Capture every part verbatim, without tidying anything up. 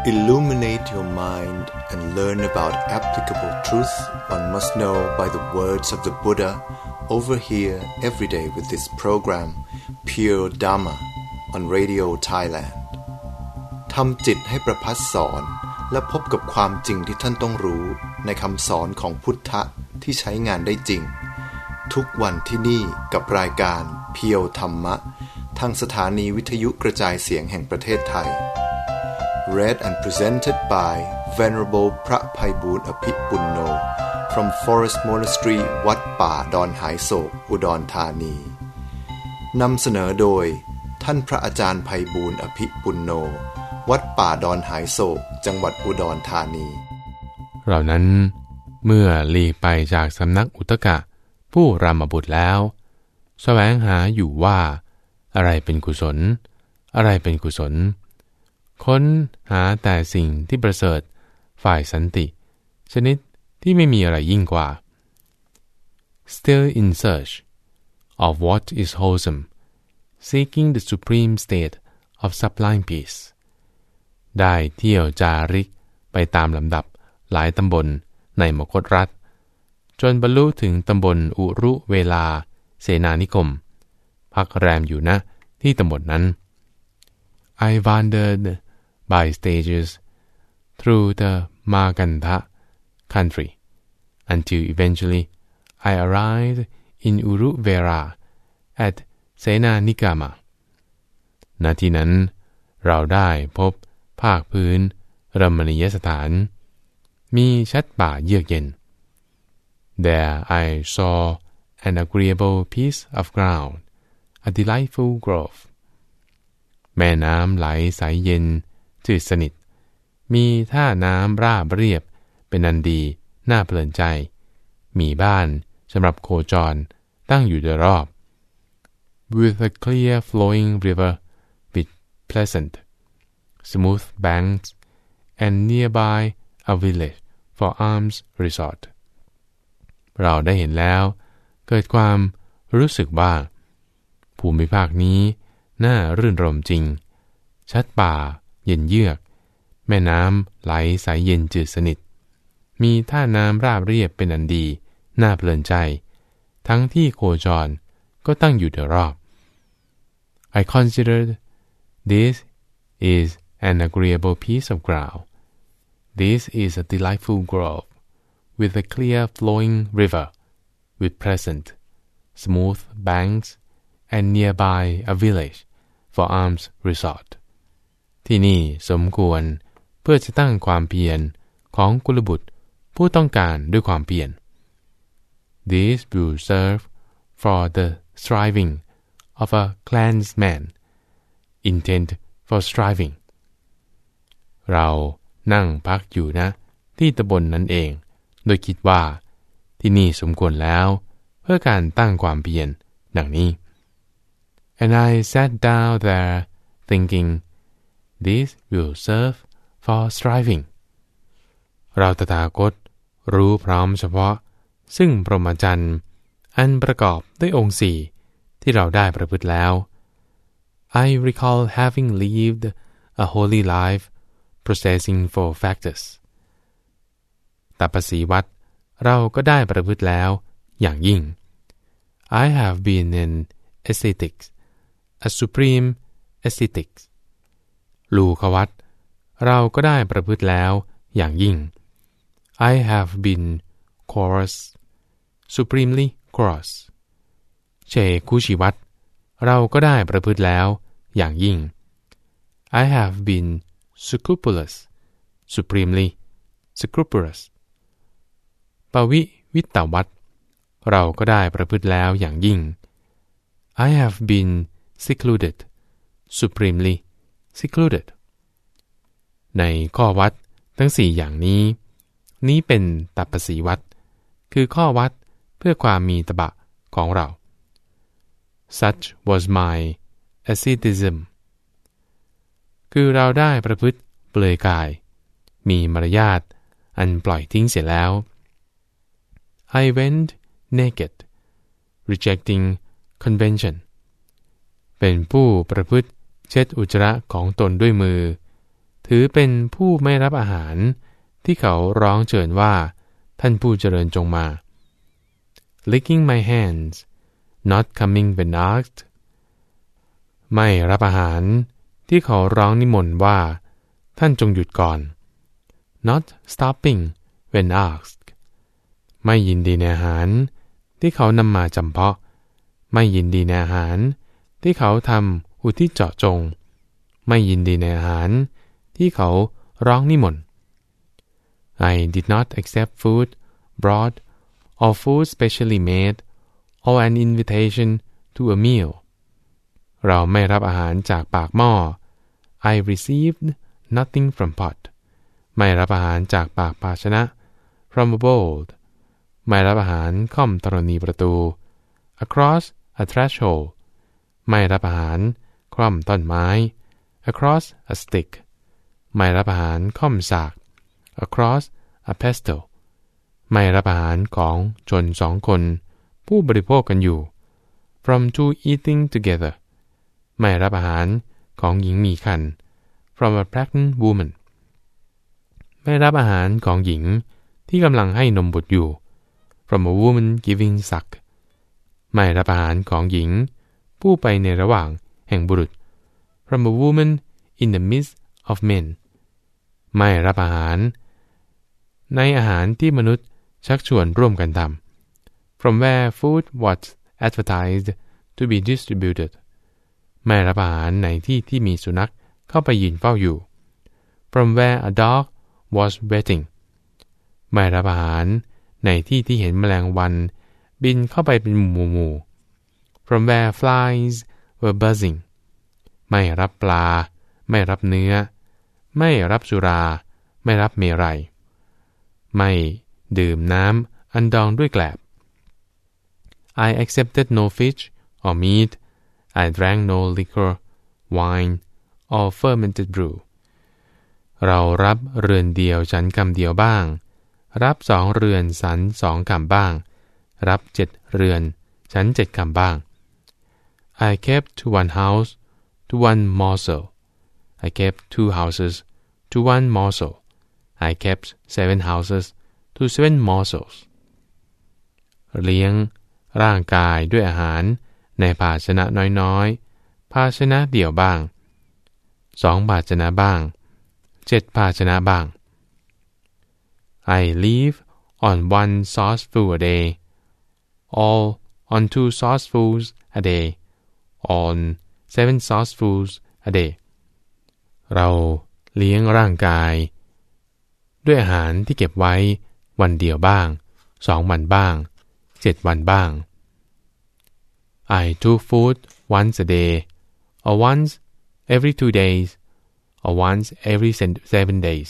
Illuminate your mind and learn about applicable truth one must know by the words of the Buddha over here every day with this program Pure Dhamma on Radio Thailand ทำจิตให้ประภัสสอนและพบกับความจริงที่ท่านต้องรู้ในคำสอนของพุทธะที่ใช้งานได้จริงทุกวันที่นี่กับรายการเพียวธรรมะทางสถานีวิทยุกระจายเสียงแห่งประเทศไทย Read and presented by Venerable พระไพบูลย์อภิปุณโญ from Forest Monastery วัดป่าดอนหายโศกอุดรธานีนำเสนอโดยท่านพระอาจารย์ไพบูลย์อภิปุณโญวัดป่าดอนหายโศกจังหวัดอุดรธานีเรานั้นเมื่อหลีกไปจากสำนักอุตกะผู้รามบุตรแล้วแสวงหาอยู่ว่าอะไรเป็นกุศลอะไรเป็นกุศลค้นหาแต่สิ่งที่ประเสริฐฝ่ายสันติชนิดที่ไม่มีอะไรยิ่งกว่า Still in search of what is wholesome, seeking the supreme state of sublime peace ได้เที่ยวจาริกไปตามลำดับหลายตำบลในมคธรัฐจนบรรลุถึงตำบลอุรุเวลาเสนานิคมพักแรมอยู่ณที่ตำบลนั้น I wandered by stages through the Magandha country until eventually I arrived in Uruvela at Senanikama ณที่นั้นเราได้พบภาคพื้นรมณียสถานมีชัดป่าเยือกเย็น There I saw an agreeable piece of ground, a delightful grove แม่น้ำไหลใสเย็นจืดสนิทมีท่าน้ำราบเรียบเป็นอันดีน่าเพลินใจมีบ้านสำหรับโคจรตั้งอยู่โดยรอบ With a clear flowing river with pleasant, smooth banks and nearby a village for alms resort เราได้เห็นแล้วเกิดความรู้สึกว่าภูมิภาคนี้น่ารื่นรมจริงชัดป่าเย็นเยือกแม่น้ำไหลใสเย็นจืดสนิทมีท่าน้ำราบเรียบเป็นอันดีน่าเพลินใจทั้งที่โคจรก็ตั้งอยู่โดยรอบ I considered this is an agreeable piece of ground. This is a delightful grove with a clear flowing river with pleasant, smooth banks and nearby a village for alms resort ที่นี่สมควรเพื่อจะตั้งความเพียรของกุลบุตรผู้ต้องการด้วยความเพียร This will serve for the striving of a clansman intent for striving เรานั่งพักอยู่นะที่ตำบล น, นั้นเองโดยคิดว่าที่นี่สมควรแล้วเพื่อการตั้งความเพียรดังนี้ And I sat down there thinking this will serve for striving เราตถาคตรู้พร้อมเฉพาะซึ่งพรหมจรรย์อันประกอบด้วยองค์สี่ที่เราได้ประพฤติแล้ว I recall having lived a holy life processing four factors ตัปปสีวัตรเราก็ได้ประพฤติแล้วอย่างยิ่ง I have been an ascetic, a supreme ascetic ลูควัตรเราก็ได้ประพฤติแล้วอย่างยิ่ง I have been coarse, supremely coarse เชคุชิวัตรเราก็ได้ประพฤติแล้วอย่างยิ่ง I have been scrupulous, supremely scrupulous ปวิวิตตวัตรเราก็ได้ประพฤติแล้วอย่างยิ่ง I have been secluded, supremely secluded ในข้อวัดทั้งสี่อย่างนี้นี้เป็นตัปปสีวัดคือข้อวัดเพื่อความมีตบะของเรา Such was my asceticism คือเราได้ประพฤติเปลือยกายมีมารยาทอันปล่อยทิ้งเสียแล้ว I went naked, rejecting convention เป็นผู้ประพฤติเช็ดอุจจาระของตนด้วยมือถือเป็นผู้ไม่รับอาหารที่เขาร้องเชิญว่าท่านผู้เจริญจงมา licking my hands not coming when asked ไม่รับอาหารที่เขาร้องนิมนต์ว่าท่านจงหยุดก่อน not stopping when asked ไม่ยินดีในอาหารที่เขานำมาจำเพาะไม่ยินดีในอาหารที่เขาทำอุทิศเจาะจงไม่ยินดีในอาหารที่เขาร้องนิมนต์ I did not accept food brought or food specially made or an invitation to a meal เราไม่รับอาหารจากปากหม้อ I received nothing from pot ไม่รับอาหารจากปากภาชนะ from a bowl ไม่รับอาหารค่อมธรณีประตู across a threshold ไม่รับอาหารคล่อมต้นไม้ across a stick ไม่รับอาหารค่อมสาก across a pestle ไม่รับอาหารของชนสองคนผู้บริโภคกันอยู่ from two eating together ไม่รับอาหารของหญิงมีครรภ์ from a pregnant woman ไม่รับอาหารของหญิงที่กำลังให้นมบุตรอยู่ from a woman giving suck ไม่รับอาหารของหญิงผู้ไปในระหว่างแห่งบุรุษ from a woman in the midst of men ไม่รับอาหารในอาหารที่มนุษย์ชักชวนร่วมกันทำ from where food was advertised to be distributed ไม่รับอาหารในที่ที่มีสุนัขเข้าไปยืนเฝ้าอยู่ from where a dog was waiting ไม่รับอาหารในที่ที่เห็นแมลงวันบินเข้าไปเป็นหมู่ๆ from where flies were buzzing ไม่รับปลาไม่รับเนื้อไม่รับสุราไม่รับเมรัยไม่ดื่มน้ำอันดองด้วยแกลบ I accepted no fish or meat I drank no liquor wine or fermented brew เรารับเรือนเดียวฉันคำเดียวบ้างรับสองเรือนฉันสองคำบ้างรับเจ็ดเรือนฉันเจ็ดคำบ้าง I kept to one house to one morsel I kept two houses to one morsel I kept seven houses to seven morsels เลี้ยงร่างกายด้วยอาหารในภาชนะน้อยๆภาชนะเดี่ยวบ้างสองภาชนะบ้างเจ็ดภาชนะบ้าง I live on one saucerful a day all on two saucerfuls a day on seven saucerfuls a day เราเลี้ยงร่างกายด้วยอาหารที่เก็บไว้วันเดียวบ้างสองวันบ้างเจ็ดวันบ้าง I took food once a day or once every two days or once every seven days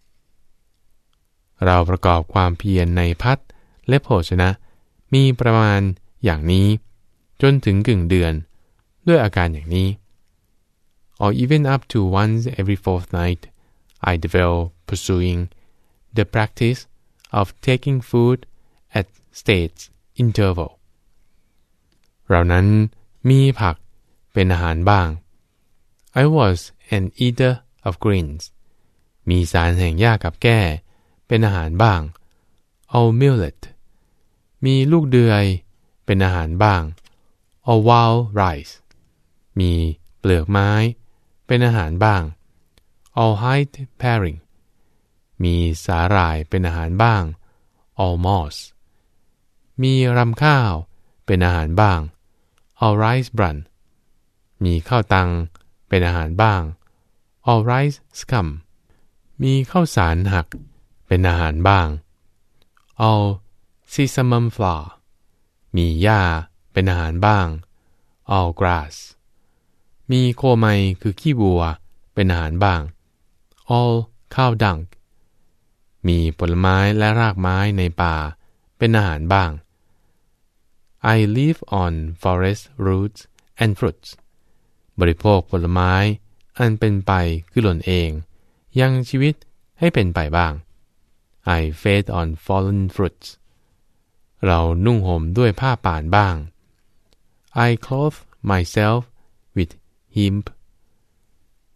เราประกอบความเพียรในภัตและโภชนะมีประมาณอย่างนี้จนถึงกึ่งเดือนด้วยอาการอย่างนี้ or even up to once every fortnight I developed pursuing the practice of taking food at states interval เรานั้นมีผักเป็นอาหารบ้าง I was an eater of greens มีสารแห่งหญ้ากับแก้เป็นอาหารบ้าง All millet มีลูกเดือยเป็นอาหารบ้าง All wild rice มีเปลือกไม้เป็นอาหารบ้าง All hide paring มีสาหร่ายเป็นอาหารบ้าง All moss มีรำข้าวเป็นอาหารบ้าง All rice bran มีข้าวตังเป็นอาหารบ้าง All rice scum มีข้าวสารหักเป็นอาหารบ้าง All sesamum flour มีหญ้าเป็นอาหารบ้าง All grass มีโคไมคือขี้วัวเป็นอาหารบ้าง All cow dung มีผลไม้และรากไม้ในป่าเป็นอาหารบ้าง I live on forest roots and fruits บริโภคผลไม้อันเป็นไปคือหล่นเองยังชีวิตให้เป็นไปบ้าง I fed on fallen fruits เรานุ่งห่มด้วยผ้าป่านบ้าง I clothe myself with hemp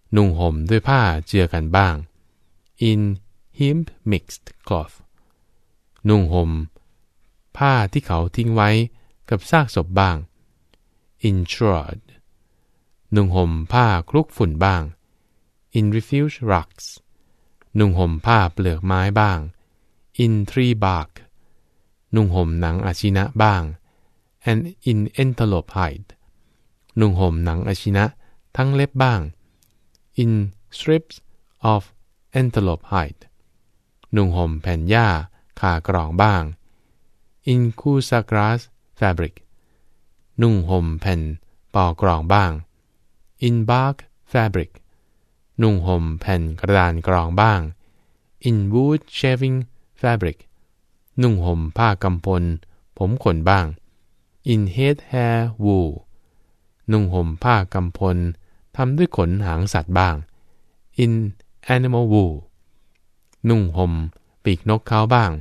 นุ่งห่มด้วยผ้าเจือกันบ้าง in hemp mixed cloth นุ่งห่มผ้าที่เขาทิ้งไว้กับซากศพบ้าง in shroud นุ่งห่มผ้าคลุกฝุ่นบ้าง in refuse rugs นุ่งห่มผ้าเปลือกไม้บ้าง in tree bark นุ่งห่มหนังอาชินะบ้าง and in antelope hide นุ่งห่มหนังอาชินะทั้งเล็บบ้าง in strips of antelope hide นุ่งห่มแผ่นหญ้าคากรองบ้าง in kusa grass fabric นุ่งห่มแผ่นปอกรองบ้าง in bark fabric นุ่งห่มแผ่นกระดานกรองบ้าง in wood shaving fabric นุ่งห่มผ้ากำพลผมขนบ้าง in head hair wool นุ่งห่มผ้ากำพลทำด้วยขนหางสัตว์บ้าง in animal wool นุ่งห่มปีกนกเขาบ้าง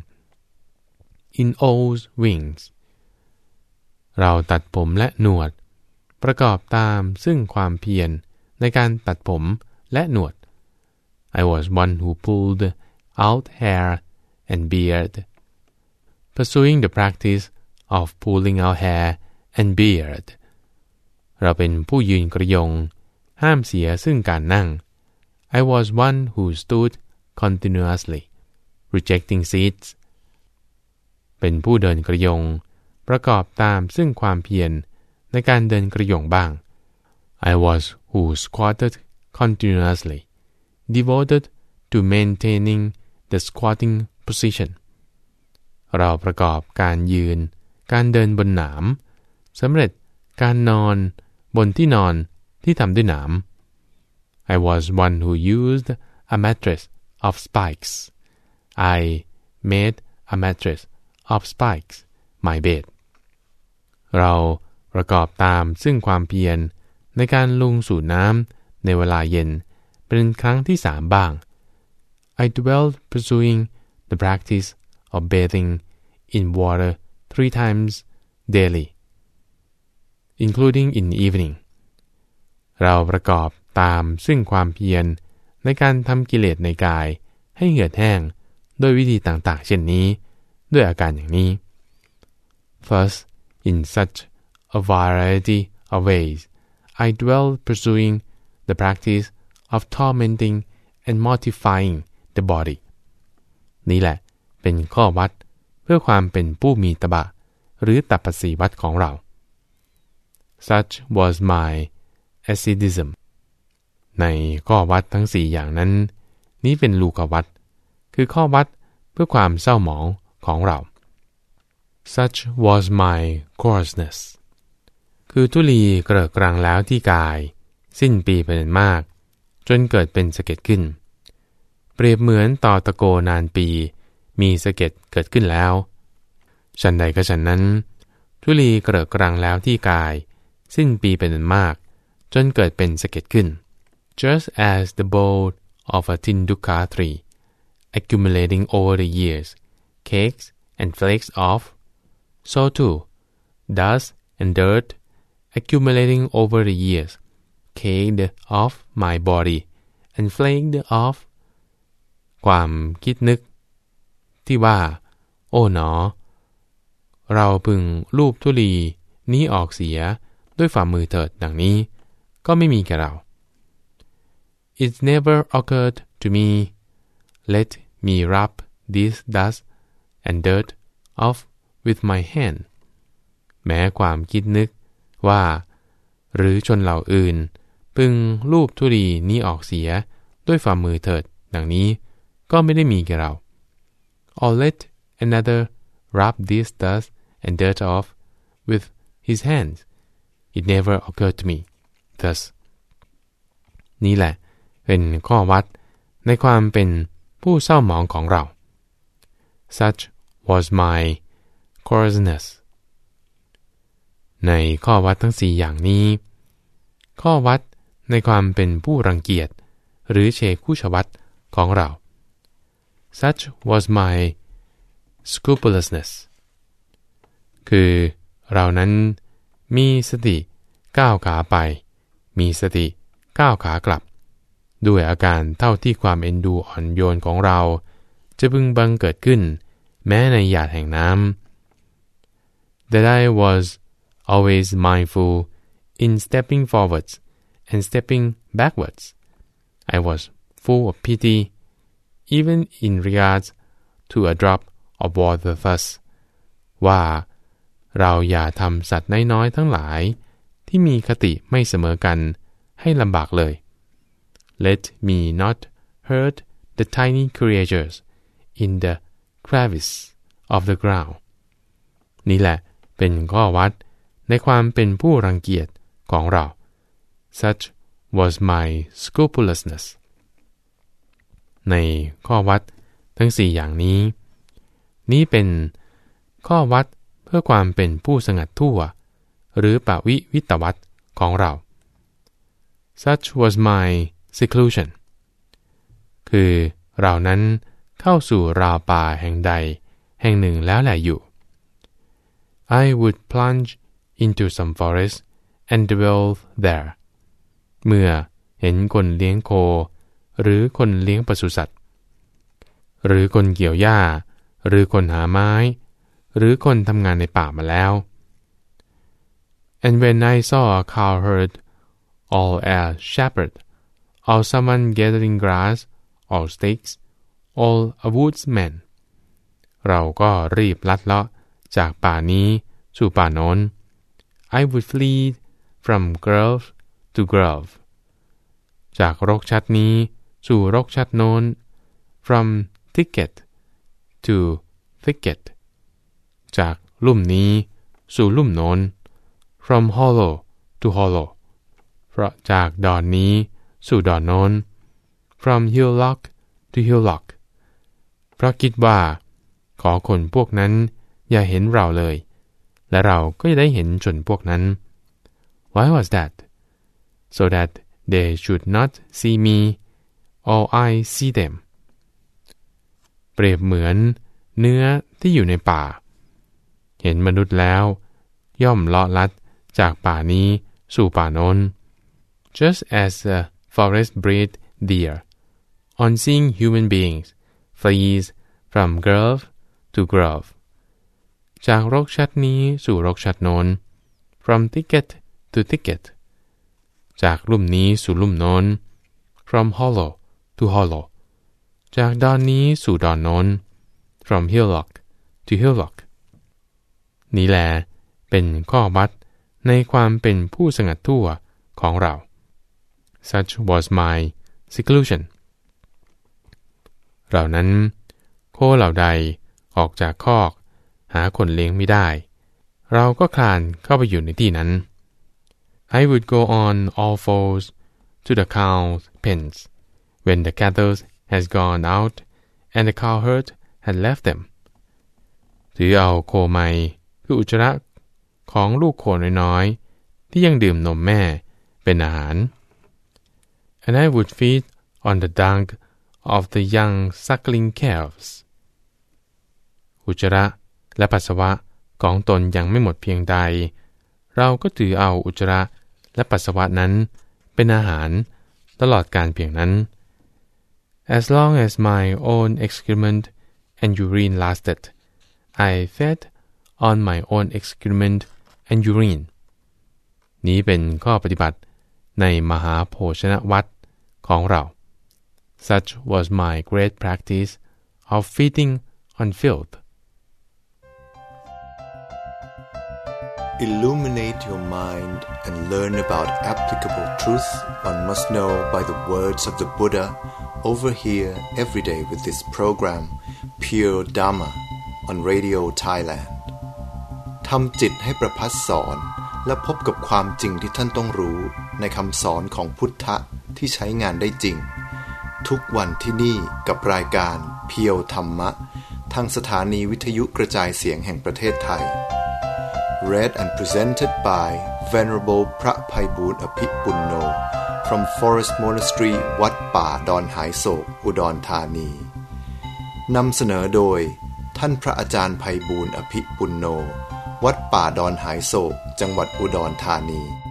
in owl's wings เราตัดผมและหนวดประกอบตามซึ่งความเพียรในการตัดผมและหนวด I was one who pulled out hair and beard pursuing the practice of pulling out hair and beard เราเป็นผู้ยืนกระยงห้ามเสียซึ่งการนั่ง I was one who stood continuously rejecting seats เป็นผู้เดินกระยงประกอบตามซึ่งความเพียรในการเดินกระยงบ้าง I was who squatted continuously devoted to maintaining the squatting position เราประกอบการยืนการเดินบนหนามสำเร็จการนอนบนที่นอนที่ทำด้วยหนาม I was one who used a mattress of spikes I made a mattress of spikes my bed เราประกอบตามซึ่งความเพียรในการลงสู่น้ำในเวลาเย็นเป็นครั้งที่สามบ้าง I dwelled pursuing the practice of bathing in water three times daily including in the evening เราประกอบตามซึ่งความเพียรในการทำกิเลสในกายให้เหือดแห้งด้วยวิธีต่างๆเช่นนี้ด้วยอาการอย่างนี้ Thus in such a variety of ways I dwell pursuing the practice of tormenting and mortifying the body นี่แหละเป็นข้อวัดเพื่อความเป็นผู้มีตบะหรือตัปปสีวัดของเรา Such was my asceticism ในข้อวัดทั้งสี่อย่างนั้นนี้เป็นลูกวัดคือข้อวัดเพื่อความเศร้าหมองของเรา Such was my coarseness คือทุลีเกลอะกรังแล้วที่กายสิ้นปีเป็นมากจนเกิดเป็นสะเก็ดขึ้นเปรียบเหมือนต่อตะโกนานปีมีสะเก็ดเกิดขึ้นแล้วฉันใดก็ฉันนั้นทุลีเกลอะกรังแล้วที่กายสิ้นปีเป็นมากจนเกิดเป็นสะเก็ดขึ้น Just as the bough of a tinduka tree accumulating over the years cakes and flakes off so too dust and dirt accumulating over the years caked off my body and flaked off ความคิดนึกที่ว่าโอ๋หนอเราพึงลูบธุลีนี้ออกเสียด้วยฝ่ามือเถิดดังนี้ก็ไม่มีแก่เรา It never occurred to me let me rub this dust and dirt off with my hand แม้ความคิดนึกว่าหรือชนเหล่าอื่นพึงลูบธุลีนี้ออกเสียด้วยฝ่ามือเถิดดังนี้ก็ไม่ได้มีแก่เรา Or let another rub this dust and dirt off with his hands It never occurred to me thus นี่แหละเป็นข้อวัดในความเป็นผู้เศร้าหมองของเรา Such was my coarseness ในข้อวัดทั้งสี่อย่างนี้ข้อวัดในความเป็นผู้รังเกียจหรือเชคุชวัตของเรา Such was my scrupulousness คือเรานั้นมีสติก้าวขาไปมีสติก้าวขากลับด้วยอาการเท่าที่ความเอ็นดูอ่อนโยนของเราจะพึงบังเกิดขึ้นแม้ในหยาดแห่งน้ำ That I was always mindful in stepping forwards and stepping backwards. I was full of pity, even in regards to a drop of water thus. ว่าเราอย่าทำสัตว์น้อยๆทั้งหลายที่มีคติไม่เสมอกันให้ลำบากเลย Let me not hurt the tiny creatures in the crevice of the ground. นี่แหละเป็นข้อวัดในความเป็นผู้รังเกียจของเรา Such was my scrupulousness. ในข้อวัดทั้งสี่อย่างนี้นี้เป็นข้อวัดเพื่อความเป็นผู้สงัดทั่วหรือปวิวิตวัตของเรา Such was my seclusion. คือเรานั้นเข้าสู่ราวป่าแห่งใดแห่งหนึ่งแล้วแหละอยู่ I would plunge into some forest and dwell there. เมื่อเห็นคนเลี้ยงโคหรือคนเลี้ยงปศุสัตว์หรือคนเกี่ยวหญ้าหรือคนหาไม้หรือคนทำงานในป่ามาแล้ว And when I saw a cowherd or a shepherd or someone gathering grass or sticks or a woodsman เราก็รีบลัดเลาะจากป่านี้สู่ป่าโน้น I would flee from grove to grove จากรกชัดนี้สู่รกชัดโน้น from thicket to thicket จากลุ่มนี้สู่ลุ่มโน้น from hollow to hollow เพราะจากดอนนี้สู่ดอนโน้น from hillock to hillock เพราะคิดว่าขอคนพวกนั้นอย่าเห็นเราเลยและเราก็จะได้เห็นชนพวกนั้น Why was that? So that they should not see me or I see them. เปรียบเหมือนเนื้อที่อยู่ในป่าเห็นมนุษย์แล้วย่อมเลาะลัดจากป่านี้สู่ป่าโน้น Just as the forest breed deer on seeing human beings flees from grove to grove จากรกชัดนี้สู่รกชัดโน้น from thicket to thicket จากลุ่มนี้สู่ลุ่มโน้น from hollow to hollow จากดอนนี้สู่ดอนโน้น from hillock to hillock นี้แลเป็นข้อวัดในความเป็นผู้สงัดทั่วของเรา Such was my seclusion เหล่านั้นโคเหล่าใดออกจากคอกหาคนเลี้ยงไม่ได้เราก็คลานเข้าไปอยู่ในที่นั้น I would go on all fours to the cow's pens when the cattle has gone out and the cowherd had left them ถือเอาโคไมคืออุจจาระของลูกโคน้อยๆที่ยังดื่มนมแม่เป็นอาหาร And I would feed on the dung of the young suckling calves อุจจาระและปัสสาวะของตนยังไม่หมดเพียงใดเราก็ถือเอาอุจจาระและปัสสาวะนั้นเป็นอาหารตลอดกาลเพียงนั้น As long as my own excrement and urine lasted, I fed on my own excrement and urine นี้เป็นข้อปฏิบัติในมหาโภชนวัตรของเรา Such was my great practice of feeding on filth. Illuminate your mind and learn about applicable truth one must know by the words of the Buddha over here every day with this program Pure Dhamma on Radio Thailand ทำจิตให้ประภัสสอนและพบกับความจริงที่ท่านต้องรู้ในคำสอนของพุทธะที่ใช้งานได้จริงทุกวันที่นี่กับรายการเพียวธรรมะทางสถานีวิทยุกระจายเสียงแห่งประเทศไทย Read and presented by Venerable พระไพบูลย์อภิปุณโญ from Forest Monastery วัดป่าดอนหายโศกอุดรธานีนำเสนอโดยท่านพระอาจารย์ไพบูลย์อภิปุณโญวัดป่าดอนหายโศกจังหวัดอุดรธานี